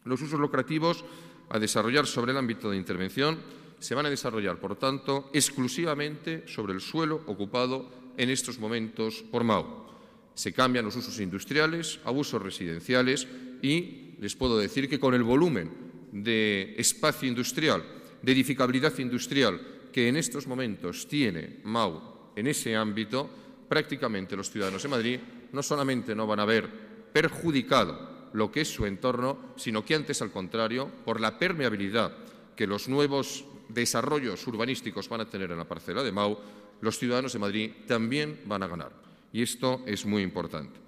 Los usos lucrativos a desarrollar sobre el ámbito de intervención se van a desarrollar, por tanto, exclusivamente sobre el suelo ocupado en estos momentos por MAU. Se cambian los usos industriales a usos residenciales y les puedo decir que con el volumen de espacio industrial, de edificabilidad industrial que en estos momentos tiene MAU en ese ámbito, prácticamente los ciudadanos de Madrid no solamente no van a ver perjudicado lo que es su entorno, sino que antes, al contrario, por la permeabilidad que los nuevos desarrollos urbanísticos van a tener en la parcela de MAU, los ciudadanos de Madrid también van a ganar. Y esto es muy importante.